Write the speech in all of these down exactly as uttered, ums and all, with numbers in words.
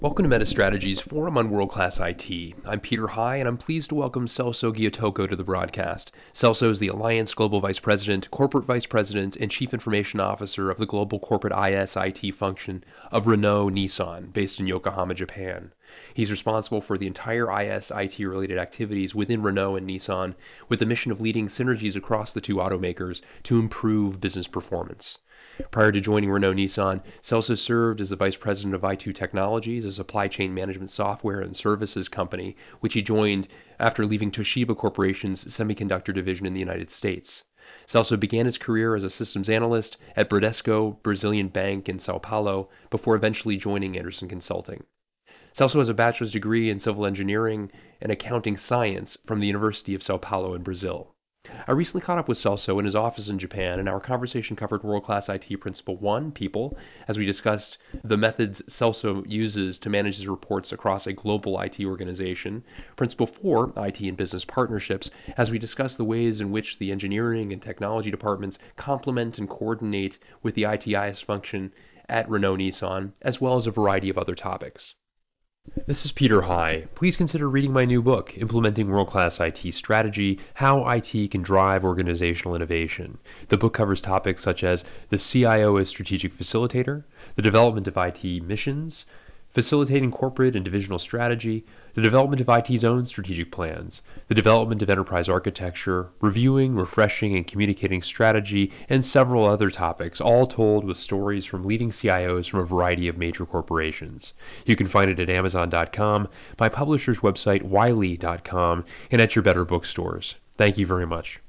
Welcome to MetaStrategy's Forum on World-Class I T. I'm Peter High, and I'm pleased to welcome Celso Giottoco to the broadcast. Celso is the Alliance Global Vice President, Corporate Vice President, and Chief Information Officer of the Global Corporate I S I T function of Renault-Nissan, based in Yokohama, Japan. He's responsible for the entire I S I T-related activities within Renault and Nissan, with the mission of leading synergies across the two automakers to improve business performance. Prior to joining Renault-Nissan, Celso served as the Vice President of I two Technologies, a supply chain management software and services company, which he joined after leaving Toshiba Corporation's semiconductor division in the United States. Celso began his career as a systems analyst at Bradesco Brazilian Bank in Sao Paulo before eventually joining Anderson Consulting. Celso has a bachelor's degree in civil engineering and accounting science from the University of Sao Paulo in Brazil. I recently caught up with Celso in his office in Japan, and our conversation covered world-class I T Principle one, people, as we discussed the methods Celso uses to manage his reports across a global I T organization, Principle four, I T and business partnerships, as we discussed the ways in which the engineering and technology departments complement and coordinate with the I T I S function at Renault-Nissan, as well as a variety of other topics. This is Peter High. Please consider reading my new book, Implementing World-Class I T Strategy, How I T Can Drive Organizational Innovation. The book covers topics such as the C I O as strategic facilitator, the development of I T missions, facilitating corporate and divisional strategy, the development of I T's own strategic plans, the development of enterprise architecture, reviewing, refreshing, and communicating strategy, and several other topics, all told with stories from leading C I Os from a variety of major corporations. You can find it at amazon dot com, my publisher's website, wiley dot com, and at your better bookstores. Thank you very much.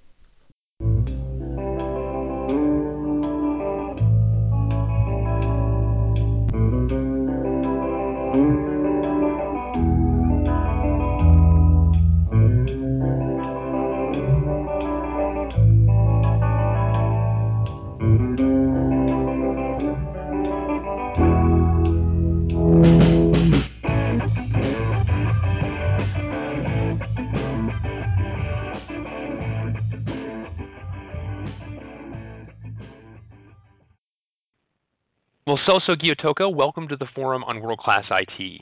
Well, Celso Giottoco, welcome to the Forum on World-Class I T.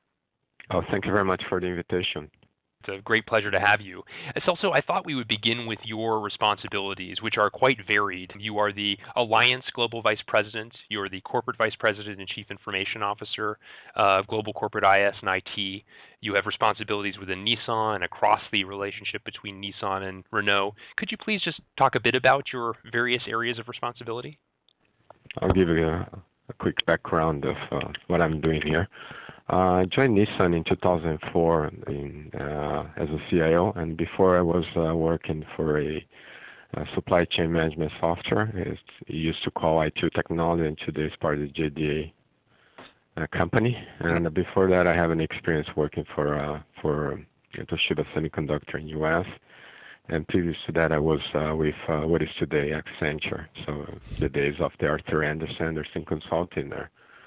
Oh, thank you very much for the invitation. It's a great pleasure to have you. Celso, I thought we would begin with your responsibilities, which are quite varied. You are the Alliance Global Vice President. You are the Corporate Vice President and Chief Information Officer of Global Corporate I S and I T. You have responsibilities within Nissan and across the relationship between Nissan and Renault. Could you please just talk a bit about your various areas of responsibility? I'll give you a, a quick background of uh, what I'm doing here. Uh, I joined Nissan in two thousand four in, uh, as a C I O, and before I was uh, working for a, a supply chain management software. It's, it used to call I two Technology, and today it's part of the J D A uh, company. And before that, I have an experience working for uh, for Toshiba Semiconductor in U S. And previous to that, I was uh, with uh, what is today Accenture, so the days of the Arthur Andersen, Andersen Consulting there.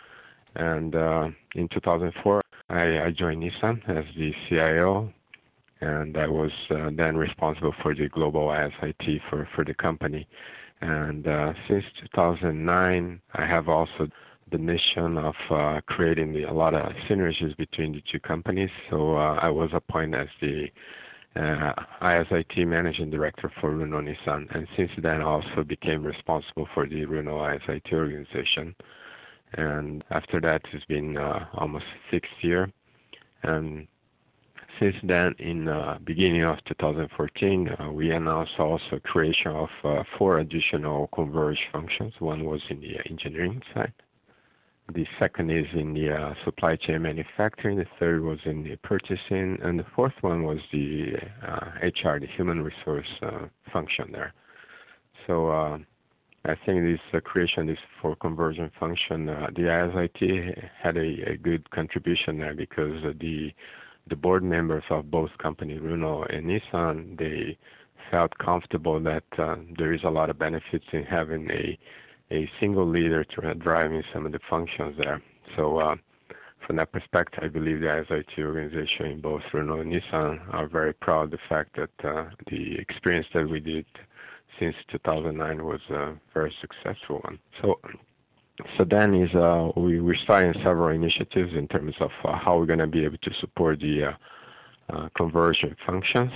And uh, in two thousand four, I, I joined Nissan as the C I O, and I was uh, then responsible for the global I S I T for, for the company. And uh, since two thousand nine, I have also the mission of uh, creating the, a lot of synergies between the two companies. So uh, I was appointed as the uh, I S I T Managing Director for Renault Nissan, and since then I also became responsible for the Renault I S I T organization. And after that, it's been uh, almost six years. And since then, in uh, beginning of two thousand fourteen, uh, we announced also creation of uh, four additional converged functions. One was in the engineering side. The second is in the uh, supply chain manufacturing. The third was in the purchasing. And the fourth one was the uh, H R, the human resource uh, function there. So uh, I think this uh, creation, this for conversion function, uh, the I S I T had a, a good contribution there because uh, the the board members of both companies, Renault and Nissan, they felt comfortable that uh, there is a lot of benefits in having a a single leader to uh, driving some of the functions there. So uh, from that perspective, I believe the I S I T organization in both Renault and Nissan are very proud of the fact that uh, the experience that we did since two thousand nine was a very successful one. So So then is uh, we, we're starting several initiatives in terms of uh, how we're going to be able to support the uh, uh, conversion functions.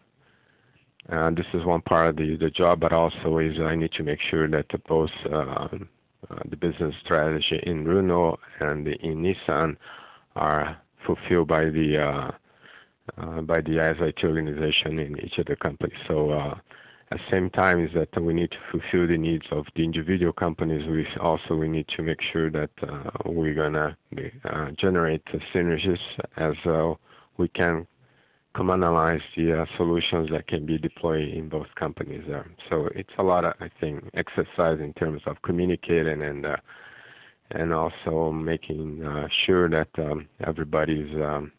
Uh, this is one part of the, the job, but also is I need to make sure that both uh, uh, the business strategy in Runo and in Nissan are fulfilled by the uh, uh, by the I S T organization in each of the companies. So uh, at the same time is that we need to fulfill the needs of the individual companies. We also we need to make sure that uh, we're gonna uh, generate synergies as uh, we can commonalize the uh, solutions that can be deployed in both companies there. So it's a lot of, I think, exercise in terms of communicating and uh, and also making uh, sure that um, everybody's um,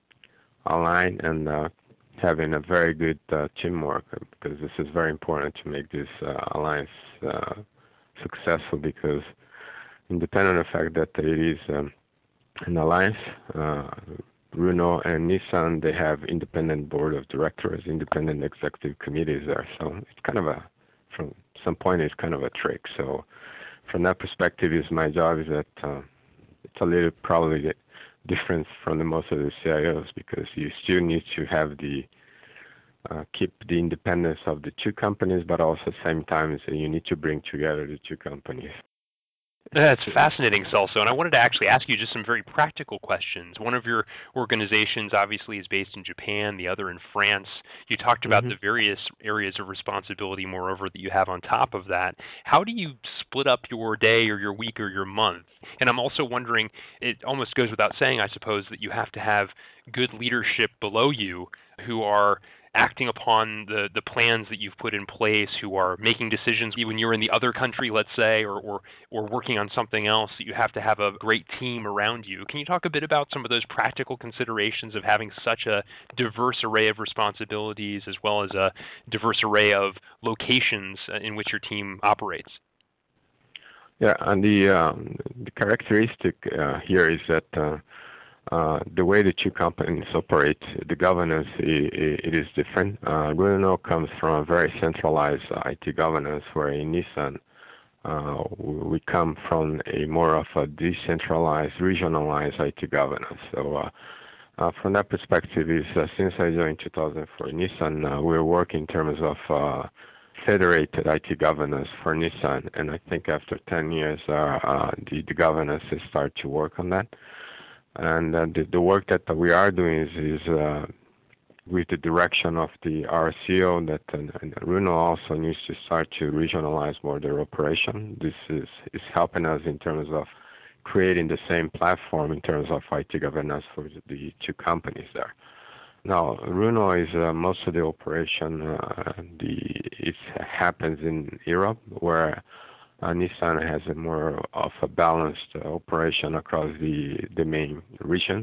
aligned and uh, having a very good uh, teamwork, because this is very important to make this uh, alliance uh, successful, because independent of the fact that it is um, an alliance, uh, Runo and Nissan, they have independent board of directors, independent executive committees there. So it's kind of a, from some point, it's kind of a trick. So from that perspective, is my job is that uh, it's a little probably different from the most of the C I Os, because you still need to have the uh, keep the independence of the two companies, but also at the same time, so you need to bring together the two companies. That's fascinating, Celso. And I wanted to actually ask you just some very practical questions. One of your organizations obviously is based in Japan, the other in France. You talked about Mm-hmm. the various areas of responsibility, moreover, that you have on top of that. How do you split up your day or your week or your month? And I'm also wondering, it almost goes without saying, I suppose, that you have to have good leadership below you who are acting upon the, the plans that you've put in place, who are making decisions when you're in the other country, let's say, or, or or working on something else, that you have to have a great team around you. Can you talk a bit about some of those practical considerations of having such a diverse array of responsibilities, as well as a diverse array of locations in which your team operates? Yeah, and the um, the characteristic uh, here is that uh, uh, the way the two companies operate, the governance, I it is different. Uh, Renault comes from a very centralized I T governance, where in Nissan uh, we come from a more of a decentralized, regionalized I T governance. So uh, uh, from that perspective, is uh, since I joined two thousand four Nissan, uh, we're working in terms of uh, federated I T governance for Nissan, and I think after ten years, uh, uh, the, the governance has started to work on that. And uh, the, the work that we are doing is, is uh, with the direction of the R C O, that and, and Runo also needs to start to regionalize more their operation. This is, is helping us in terms of creating the same platform in terms of I T governance for the two companies there. Now, Runo is uh, most of the operation. Uh, the it happens in Europe, where uh, Nissan has a more of a balanced uh, operation across the the main regions.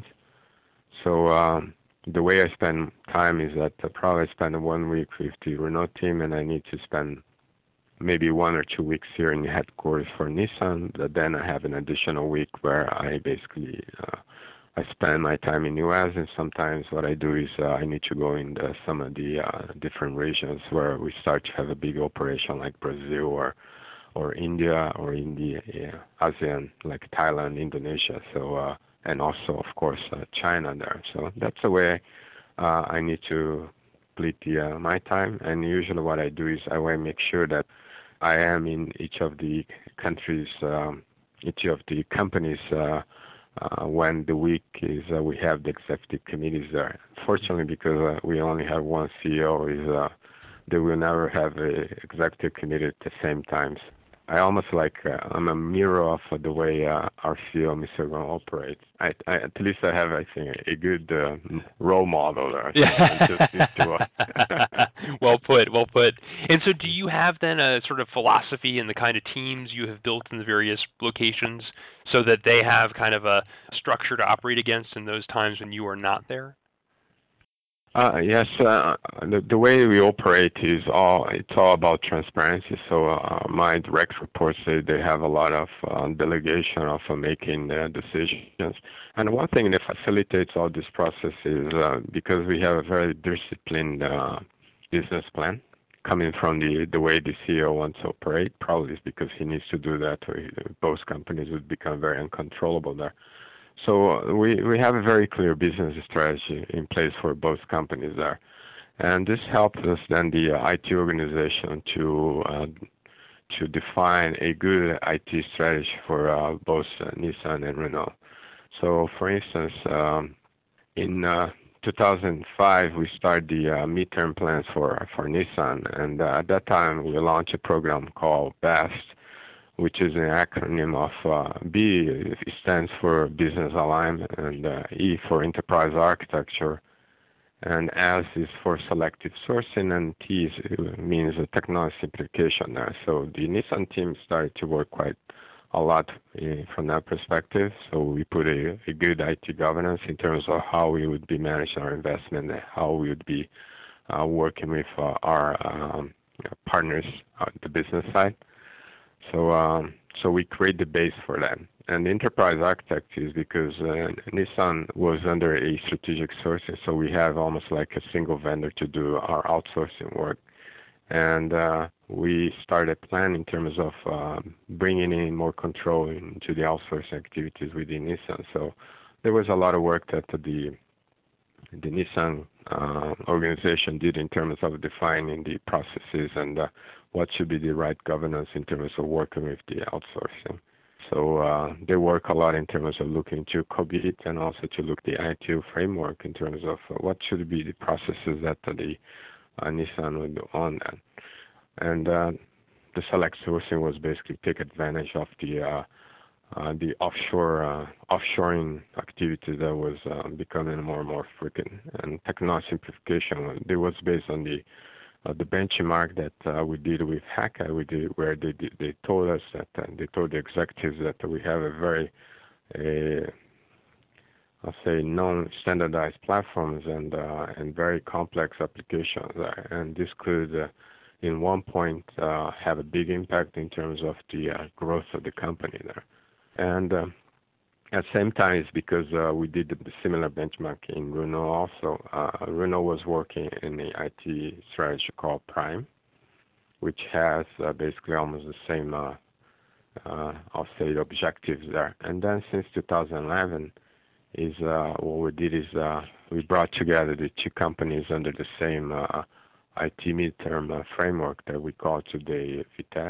So um, the way I spend time is that I probably spend one week with the Renault team, and I need to spend maybe one or two weeks here in the headquarters for Nissan. But then I have an additional week where I basically uh, I spend my time in U S, and sometimes what I do is uh, I need to go in the, some of the uh, different regions where we start to have a big operation, like Brazil or or India, or in the uh, ASEAN, like Thailand, Indonesia. So uh, and also of course uh, China there. So that's the way uh, I need to split the, uh, my time. And usually what I do is I want to make sure that I am in each of the countries, um, each of the companies. Uh, uh, when the week is uh, we have the executive committees there. Fortunately, because uh, we only have one C E O, is uh, they will never have a executive committee at the same time. I almost like uh, I'm a mirror of uh, the way uh, our C E O, Mister Ron, operates. I, I, at least I have, I think, a good uh, role model there. So I just need to, uh, Well put, well put. And so do you have then a sort of philosophy in the kind of teams you have built in the various locations, so that they have kind of a structure to operate against in those times when you are not there? Uh, yes, uh, the, the way we operate is all, it's all about transparency. So uh, my direct reports, they, they have a lot of uh, delegation of uh, making uh, decisions. And one thing that facilitates all this process is uh, because we have a very disciplined uh, business plan, coming from the the way the C E O wants to operate. Probably it's because he needs to do that, or he, both companies would become very uncontrollable there. So we we have a very clear business strategy in place for both companies there, and this helped us then the uh, I T organization to uh, to define a good I T strategy for uh, both uh, Nissan and Renault. So, for instance, um, in uh, two thousand five, we started the uh, midterm plans for for Nissan, and uh, at that time we launched a program called BEST, which is an acronym of uh, B stands for Business Alignment, and uh, E for Enterprise Architecture, and S is for Selective Sourcing, and T is, means uh, Technology Simplification there. So the Nissan team started to work quite a lot uh, from that perspective. So we put a, a good I T governance in terms of how we would be managing our investment, and how we would be uh, working with uh, our um, partners on the business side. So, um, so we create the base for that. And the enterprise architecture is because uh, Nissan was under a strategic sourcing, so we have almost like a single vendor to do our outsourcing work. And uh, we started planning in terms of uh, bringing in more control into the outsourcing activities within Nissan. So there was a lot of work that the the Nissan uh, organization did in terms of defining the processes and uh, what should be the right governance in terms of working with the outsourcing. So uh, they work a lot in terms of looking to COBIT and also to look the I T U framework in terms of uh, what should be the processes that the uh, Nissan would do on that. And uh, the select sourcing was basically take advantage of the uh, uh, the offshore uh, offshoring activity that was uh, becoming more and more frequent. And technology simplification, it was based on the uh, the benchmark that uh, we did with Haka, we did, where they they told us that uh, they told the executives that we have a very uh, I'll say non-standardized platforms and uh, and very complex applications, uh, and this could uh, in one point uh, have a big impact in terms of the uh, growth of the company there. And uh, at the same time, it's because uh, we did the similar benchmark in Renault also. Uh, Renault was working in the I T strategy called Prime, which has uh, basically almost the same, uh, uh, I'll say, objectives there. And then since two thousand eleven, is uh, what we did is uh, we brought together the two companies under the same uh, I T midterm uh, framework that we call today Vitesse.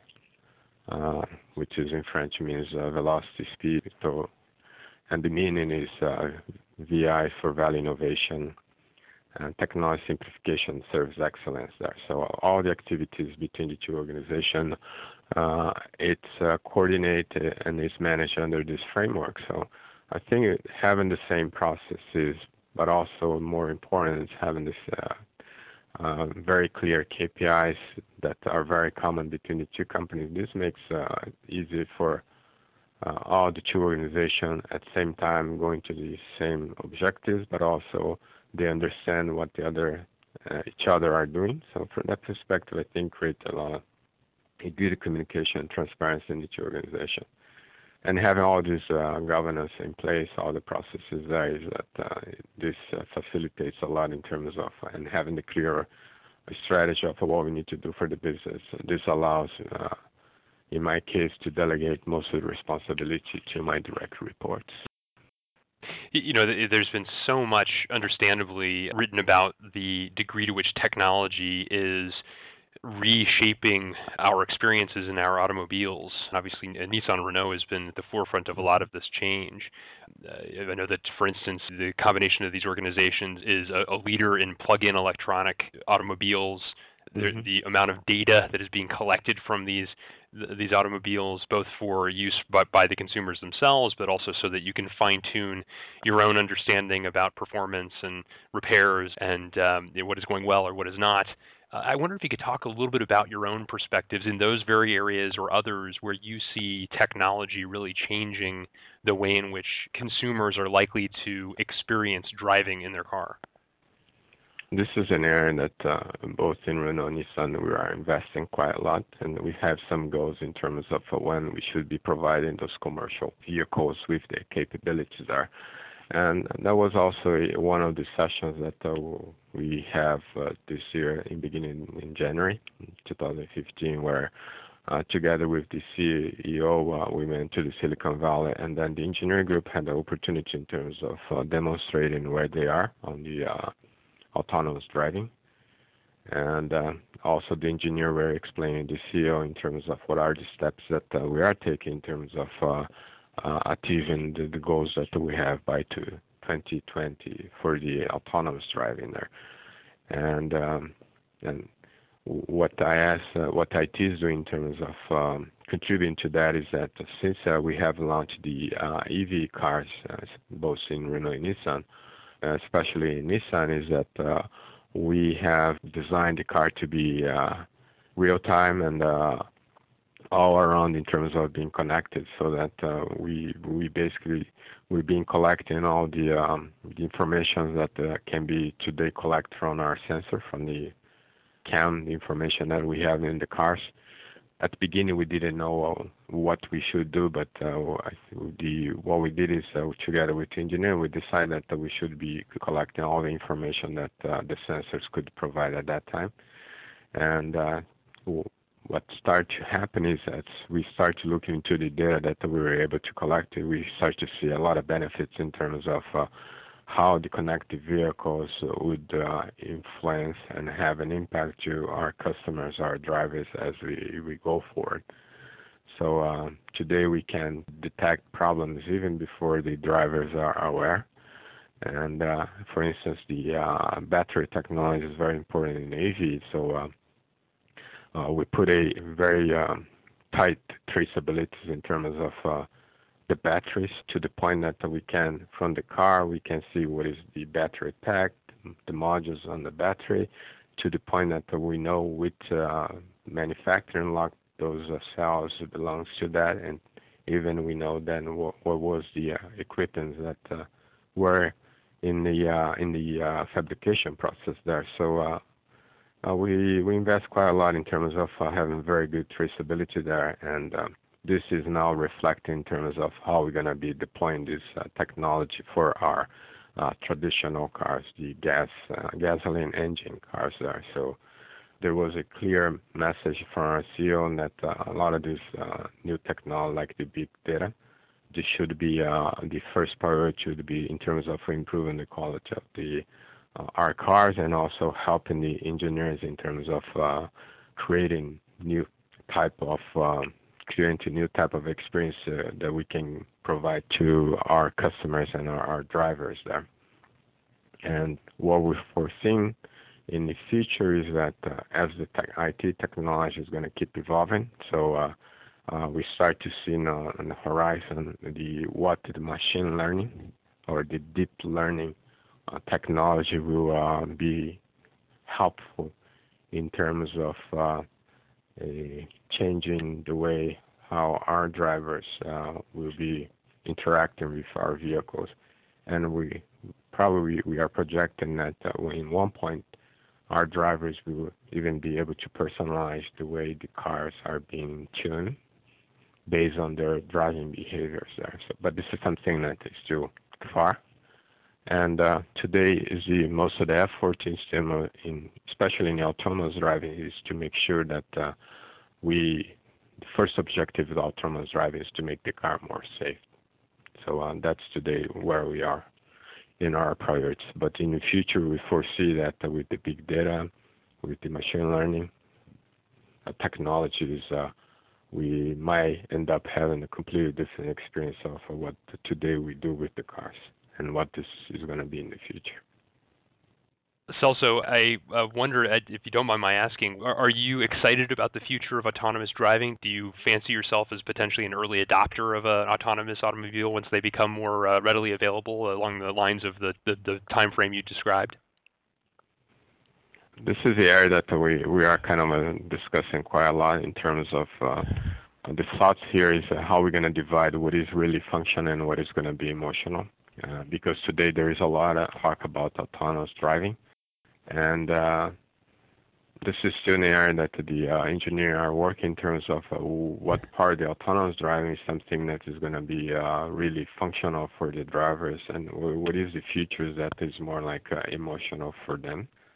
Uh, which is in French means uh, velocity, speed. So, and the meaning is uh, V I for value innovation, and technology simplification serves excellence there. So all the activities between the two organizations, uh, it's uh, coordinated and is managed under this framework. So I think it, having the same processes, but also more important is having this uh, Uh, very clear K P Is that are very common between the two companies. This makes uh, easy for uh, all the two organizations at the same time going to the same objectives, but also they understand what the other uh, each other are doing. So from that perspective, I think create a lot a good communication and transparency in the two organizations. And having all this uh, governance in place, all the processes there, is that uh, this uh, facilitates a lot in terms of uh, and having the clear strategy of what we need to do for the business. This allows, uh, in my case, to delegate most of the responsibility to my direct reports. You know, there's been so much, understandably, written about the degree to which technology is reshaping our experiences in our automobiles. Obviously, Nissan Renault has been at the forefront of a lot of this change. Uh, I know that, for instance, the combination of these organizations is a, a leader in plug-in electronic automobiles. Mm-hmm. the, the amount of data that is being collected from these these automobiles, both for use by, by the consumers themselves, but also so that you can fine-tune your own understanding about performance and repairs and um, you know, what is going well or what is not. Uh, I wonder if you could talk a little bit about your own perspectives in those very areas or others where you see technology really changing the way in which consumers are likely to experience driving in their car. This is an area that uh, both in Renault and Nissan we are investing quite a lot, and we have some goals in terms of uh, when we should be providing those commercial vehicles with the capabilities there. And that was also one of the sessions that uh, we have uh, this year in beginning in January twenty fifteen, where uh, together with the C E O, uh, we went to the Silicon Valley, and then the engineering group had the opportunity in terms of uh, demonstrating where they are on the uh, autonomous driving. And uh, also the engineer were explaining the C E O in terms of what are the steps that uh, we are taking in terms of uh, uh, achieving the, the goals that we have by twenty twenty for the autonomous driving there. And um, and what I asked, uh, what I T is doing in terms of um, contributing to that is that since uh, we have launched the uh, E V cars, uh, both in Renault and Nissan, uh, especially in Nissan, is that uh, we have designed the car to be uh, real time and uh, all around in terms of being connected, so that uh, we we basically we've been collecting all the um, the information that uh, can be today collect from our sensor, from the cam, the information that we have in the cars. At the beginning, we didn't know uh, what we should do, but uh, the what we did is uh, together with the engineer, we decided that we should be collecting all the information that uh, the sensors could provide at that time. And uh, what started to happen is that we start to look into the data that we were able to collect. We start to see a lot of benefits in terms of uh, how the connected vehicles would uh, influence and have an impact to our customers, our drivers, as we, we go forward. So uh, today we can detect problems even before the drivers are aware. And uh, for instance, the uh, battery technology is very important in A V. So uh, uh, we put a very um, tight traceability in terms of uh, the batteries, to the point that we can, from the car, we can see what is the battery pack, the modules on the battery, to the point that we know which uh, manufacturing lot those uh, cells belongs to that, and even we know then what, what was the uh, equipment that uh, were in the uh, in the uh, fabrication process there. So uh, uh, we we invest quite a lot in terms of uh, having very good traceability there, and um, this is now reflected in terms of how we're going to be deploying this uh, technology for our uh, traditional cars, the gas uh, gasoline engine cars there. So there was a clear message from our C E O that uh, a lot of this uh, new technology, like the big data, this should be uh, the first priority should be in terms of improving the quality of the uh, our cars, and also helping the engineers in terms of uh, creating new type of um, creating new type of experience uh, that we can provide to our customers and our, our drivers there. And what we're foreseeing in the future is that uh, as the tech, I T technology is going to keep evolving, so uh, uh, we start to see on, on the horizon the what the machine learning or the deep learning uh, technology will uh, be helpful in terms of uh, a changing the way how our drivers uh, will be interacting with our vehicles. And we probably we are projecting that uh, in one point our drivers will even be able to personalize the way the cars are being tuned based on their driving behaviors there. So, but this is something that is still far. And uh, today is the most of the effort in, in especially in autonomous driving is to make sure that uh, we, the first objective of autonomous driving is to make the car more safe. So uh, that's today where we are in our priorities. But in the future, we foresee that uh, with the big data, with the machine learning uh, technologies, uh, we might end up having a completely different experience of uh, what today we do with the cars and what this is going to be in the future. Celso, I uh, wonder, if you don't mind my asking, are, are you excited about the future of autonomous driving? Do you fancy yourself as potentially an early adopter of an autonomous automobile once they become more uh, readily available along the lines of the, the, the time frame you described? This is the area that we, we are kind of uh, discussing quite a lot in terms of uh, the thoughts here is uh, how we're going to divide what is really functional and what is going to be emotional. Uh, because today there is a lot of talk about autonomous driving. And uh, this is still an area that the uh, engineers are working in terms of uh, what part of the autonomous driving is something that is going to be uh, really functional for the drivers, and what is the features that is more like uh, emotional for them.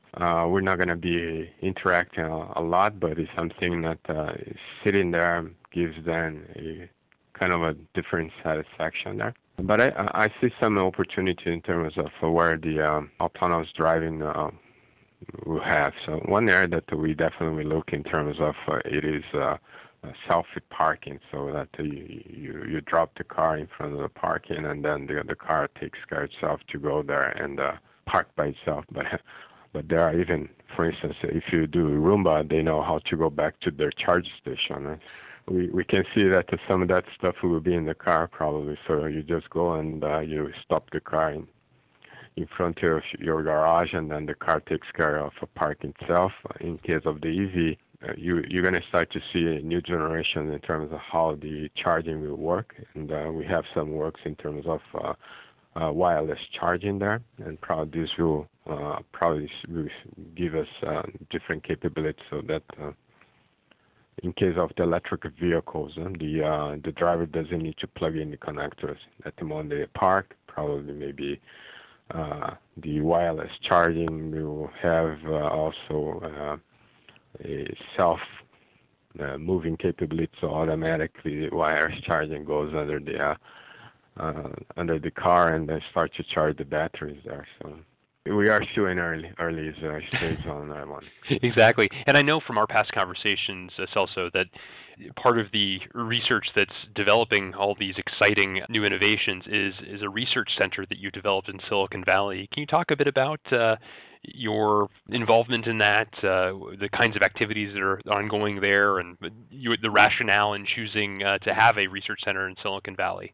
Uh, we're not going to be interacting a, a lot, but it's something that uh, sitting there gives them a kind of a different satisfaction there. But I, I see some opportunity in terms of where the um, autonomous driving uh, will have. So one area that we definitely look in terms of uh, it is uh, uh, self-parking, so that uh, you, you you drop the car in front of the parking, and then the the car takes care of itself to go there and uh, park by itself. But but there are even, for instance, if you do Roomba, they know how to go back to their charge station. Right? We we can see that some of that stuff will be in the car probably. So you just go and uh, you stop the car in, in front of your garage, and then the car takes care of a park itself. In case of the E V, uh, you you're going to start to see a new generation in terms of how the charging will work, and uh, we have some works in terms of uh, uh, wireless charging there, and probably this will uh, probably will give us uh, different capabilities so that. Uh, in case of the electric vehicles, uh, the uh, the driver doesn't need to plug in the connectors. At the moment they park, probably maybe uh, the wireless charging will have uh, also uh, a self uh, moving capability, so automatically the wireless charging goes under the uh, uh, under the car and then start to charge the batteries there. So we are still in early early uh, stage on that one. Exactly. And I know from our past conversations, uh, Celso, that part of the research that's developing all these exciting new innovations is is a research center that you developed in Silicon Valley. Can you talk a bit about uh, your involvement in that, uh, the kinds of activities that are ongoing there, and you, the rationale in choosing uh, to have a research center in Silicon Valley?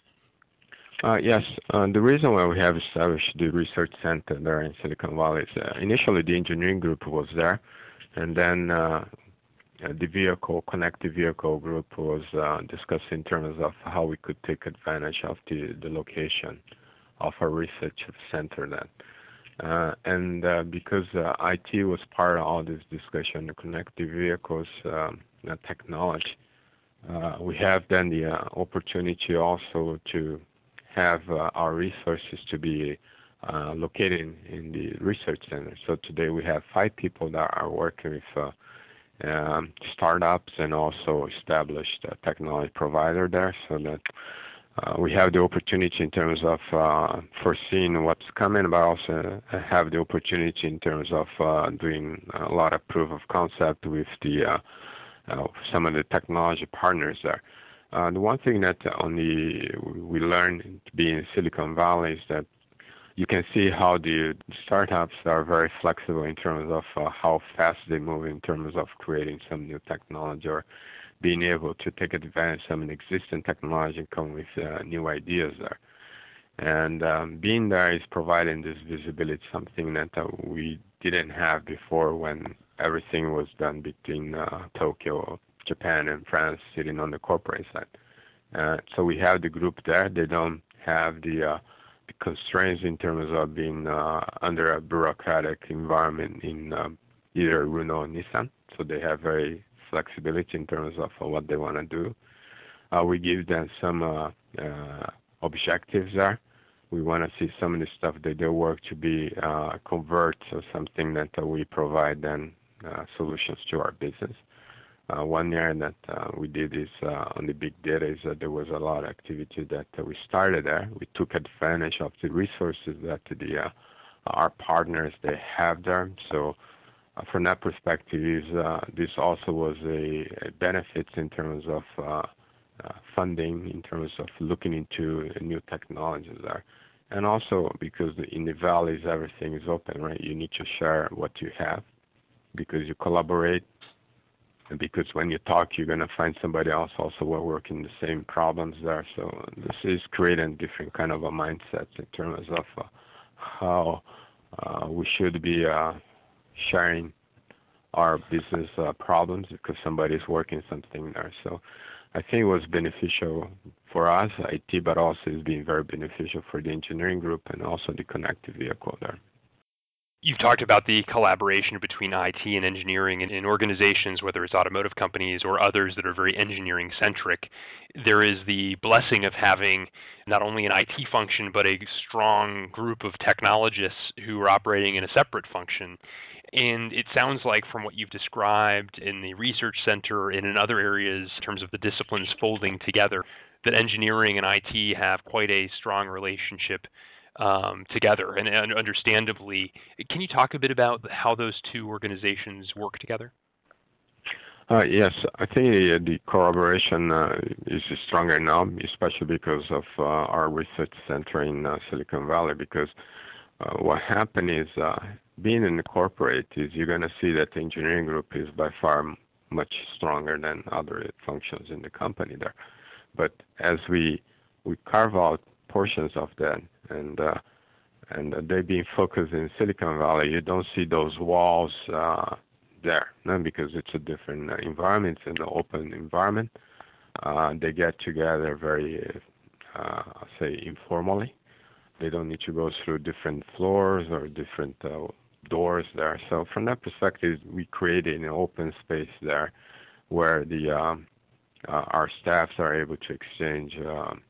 Uh, yes, uh, the reason why we have established the research center there in Silicon Valley is uh, initially the engineering group was there, and then uh, the vehicle, connected vehicle group was uh, discussed in terms of how we could take advantage of the, the location of our research center then. Uh, and uh, because uh, I T was part of all this discussion, the connected vehicles um, technology, uh, we have then the uh, opportunity also to have uh, our resources to be uh, located in, in the research center. So today we have five people that are working with uh, um, startups and also established uh, technology provider there, so that uh, we have the opportunity in terms of uh, foreseeing what's coming, but also have the opportunity in terms of uh, doing a lot of proof of concept with the uh, uh, some of the technology partners there. Uh, the one thing that on the we learned being in Silicon Valley is that you can see how the startups are very flexible in terms of uh, how fast they move in terms of creating some new technology or being able to take advantage of some existing technology and come with uh, new ideas there. And um, being there is providing this visibility, something that uh, we didn't have before when everything was done between uh, Tokyo, Japan, and France, sitting on the corporate side. Uh, so we have the group there. They don't have the, uh, the constraints in terms of being uh, under a bureaucratic environment in um, either Renault or Nissan. So they have very flexibility in terms of uh, what they want to do. Uh, we give them some uh, uh, objectives there. We want to see some of the stuff that they work to be uh, convert to something that uh, we provide then uh, solutions to our business. Uh, one area that uh, we did is uh, on the big data is that there was a lot of activity that uh, we started there. We took advantage of the resources that the uh, our partners they have there. So uh, from that perspective, is uh, this also was a, a benefit in terms of uh, uh, funding, in terms of looking into new technologies there. And also because in the valleys everything is open, right? You need to share what you have because you collaborate. And because when you talk, you're going to find somebody else also will working the same problems there. So this is creating different kind of a mindset in terms of uh, how uh, we should be uh, sharing our business uh, problems because somebody's working something there. So I think it was beneficial for us, I T, but also it's been very beneficial for the engineering group and also the connected vehicle there. You've talked about the collaboration between I T and engineering in, in organizations, whether it's automotive companies or others that are very engineering centric. There is the blessing of having not only an I T function, but a strong group of technologists who are operating in a separate function. And it sounds like, from what you've described in the research center and in other areas, in terms of the disciplines folding together, that engineering and I T have quite a strong relationship um, together. And, and understandably, can you talk a bit about how those two organizations work together? Uh, yes, I think the, the collaboration uh, is stronger now, especially because of uh, our research center in uh, Silicon Valley. Because uh, what happened is, uh, being in the corporate, is you're going to see that the engineering group is by far m- much stronger than other functions in the company there. But as we we carve out portions of that, and uh, and they being focused in Silicon Valley, you don't see those walls uh, there, no, because it's a different uh, environment. It's an open environment. Uh, they get together very, uh, I'll say, informally. They don't need to go through different floors or different uh, doors there. So from that perspective, we created an open space there where the um, uh, our staffs are able to exchange um,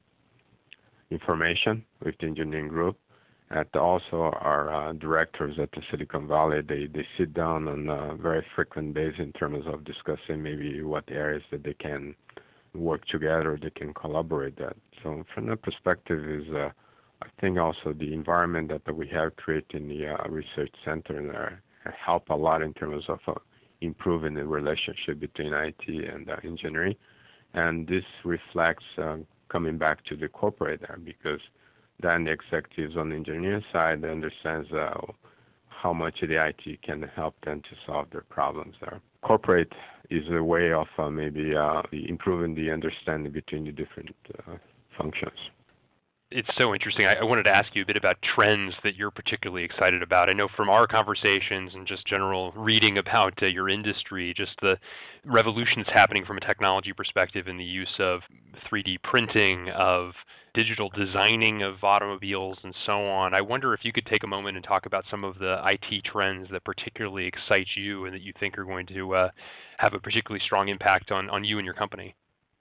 information with the engineering group. And also our uh, directors at the Silicon Valley, they, they sit down on a very frequent basis in terms of discussing maybe what areas that they can work together, they can collaborate that. So from that perspective is, uh, I think also the environment that, that we have created in the uh, research center there help a lot in terms of uh, improving the relationship between I T and uh, engineering. And this reflects uh, coming back to the corporate there, because then the executives on the engineering side understands uh, how much the I T can help them to solve their problems there. Corporate is a way of uh, maybe uh, improving the understanding between the different uh, functions. It's so interesting. I, I wanted to ask you a bit about trends that you're particularly excited about. I know from our conversations and just general reading about uh, your industry, just the revolutions happening from a technology perspective in the use of three D printing, of digital designing of automobiles, and so on. I wonder if you could take a moment and talk about some of the I T trends that particularly excite you and that you think are going to uh, have a particularly strong impact on, on you and your company.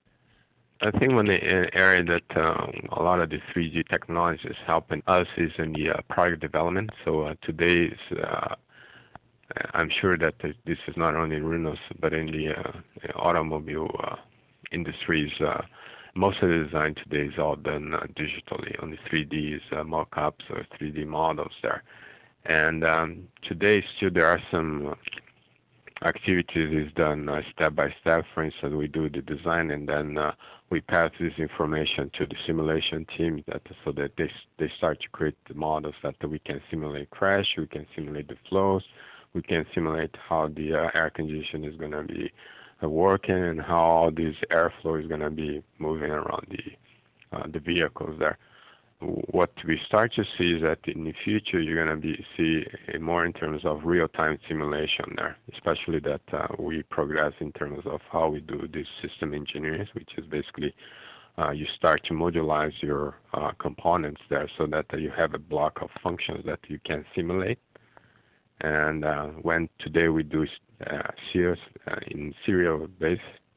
I think one area that um, a lot of the three D technology is helping us is in the uh, product development. So uh, today, uh, I'm sure that this is not only in Runos, but in the uh, automobile uh, industries. Uh, most of the design today is all done uh, digitally on the three D uh, mock-ups or three D models there. And um, today, still there are some uh, activities is done uh, step by step. For instance, we do the design and then uh, we pass this information to the simulation team that so that they they start to create the models that we can simulate crash, we can simulate the flows, we can simulate how the uh, air condition is going to be uh, working and how all this airflow is going to be moving around the uh, the vehicles there. What we start to see is that in the future you're going to be see more in terms of real-time simulation there, especially that uh, we progress in terms of how we do this system engineering, which is basically uh, you start to modularize your uh, components there so that uh, you have a block of functions that you can simulate. And uh, when today we do uh, serious, uh, in serial base,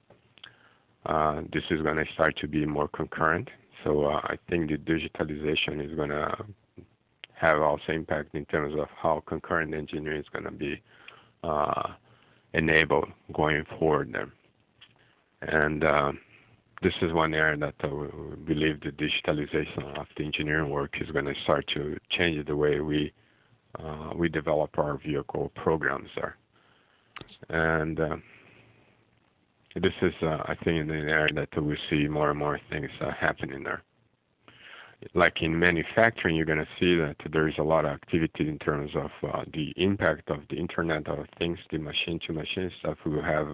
uh, this is going to start to be more concurrent. So uh, I think the digitalization is going to have also impact in terms of how concurrent engineering is going to be uh, enabled going forward there. And uh, this is one area that uh, we believe the digitalization of the engineering work is going to start to change the way we uh, we develop our vehicle programs there. And uh, this is, uh, I think, in an area that we see more and more things uh, happening there. Like in manufacturing, you're going to see that there is a lot of activity in terms of uh, the impact of the Internet of Things, the machine-to-machine stuff. We will have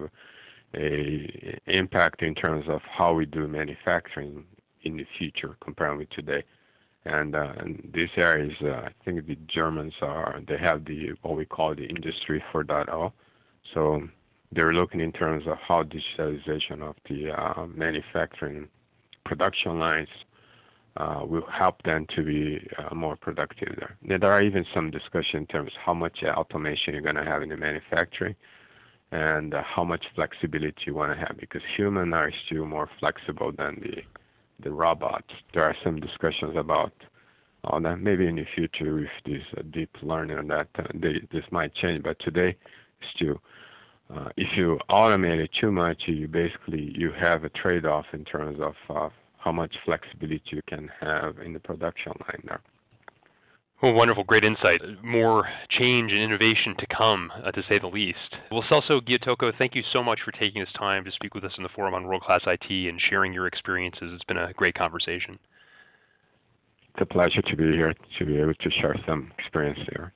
a impact in terms of how we do manufacturing in the future compared with today. And, uh, and these areas, uh, I think the Germans are, they have the what we call the Industry four point oh. So they're looking in terms of how digitalization of the uh, manufacturing production lines uh, will help them to be uh, more productive there. Now, there are even some discussion in terms of how much uh, automation you're going to have in the manufacturing and uh, how much flexibility you want to have because humans are still more flexible than the the robots. There are some discussions about all that. Maybe in the future with this uh, deep learning and that uh, they, this might change, but today still uh, if you automate it too much, you basically you have a trade-off in terms of uh, how much flexibility you can have in the production line there. Well, wonderful, great insight. More change and innovation to come, uh, to say the least. Well, Celso Giottoco, thank you so much for taking this time to speak with us in the Forum on World Class I T and sharing your experiences. It's been a great conversation. It's a pleasure to be here, to be able to share some experience here.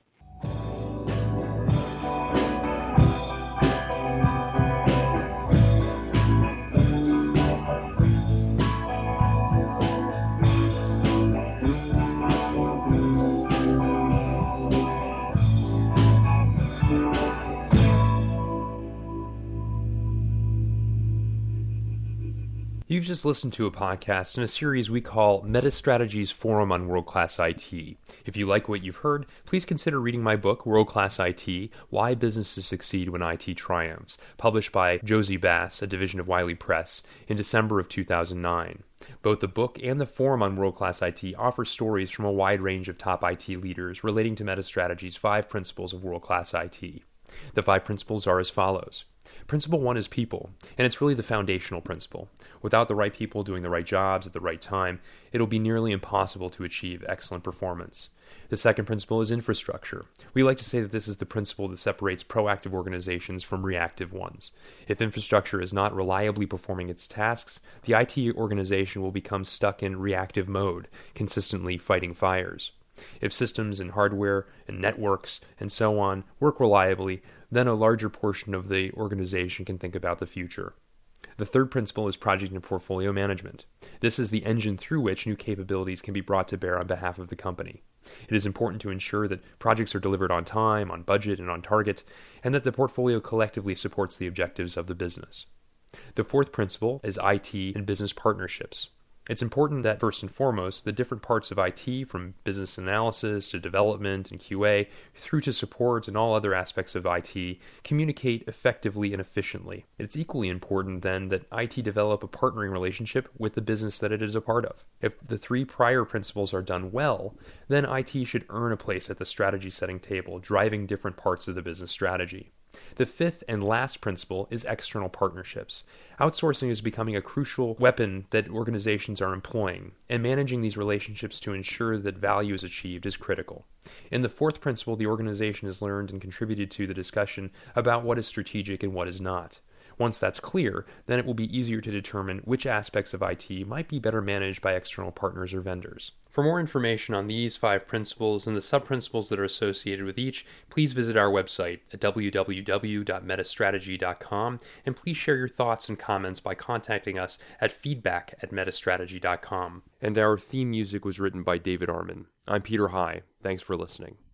You've just listened to a podcast in a series we call MetaStrategy's Forum on World Class I T. If you like what you've heard, please consider reading my book, World Class I T, Why Businesses Succeed When I T Triumphs, published by Josie Bass, a division of Wiley Press, in December of two thousand nine. Both the book and the Forum on World Class I T offer stories from a wide range of top I T leaders relating to MetaStrategy's five principles of world class I T. The five principles are as follows. Principle one is people, and it's really the foundational principle. Without the right people doing the right jobs at the right time, it'll be nearly impossible to achieve excellent performance. The second principle is infrastructure. We like to say that this is the principle that separates proactive organizations from reactive ones. If infrastructure is not reliably performing its tasks, the I T organization will become stuck in reactive mode, consistently fighting fires. If systems and hardware and networks and so on work reliably, then a larger portion of the organization can think about the future. The third principle is project and portfolio management. This is the engine through which new capabilities can be brought to bear on behalf of the company. It is important to ensure that projects are delivered on time, on budget, and on target, and that the portfolio collectively supports the objectives of the business. The fourth principle is I T and business partnerships. It's important that, first and foremost, the different parts of I T, from business analysis to development and Q A, through to support and all other aspects of I T, communicate effectively and efficiently. It's equally important, then, that I T develop a partnering relationship with the business that it is a part of. If the three prior principles are done well, then I T should earn a place at the strategy-setting table, driving different parts of the business strategy. The fifth and last principle is external partnerships. Outsourcing is becoming a crucial weapon that organizations are employing, and managing these relationships to ensure that value is achieved is critical. In the fourth principle, the organization has learned and contributed to the discussion about what is strategic and what is not. Once that's clear, then it will be easier to determine which aspects of I T might be better managed by external partners or vendors. For more information on these five principles and the sub-principles that are associated with each, please visit our website at w w w dot metastrategy dot com, and please share your thoughts and comments by contacting us at feedback at metastrategy dot com. And our theme music was written by David Arman. I'm Peter High. Thanks for listening.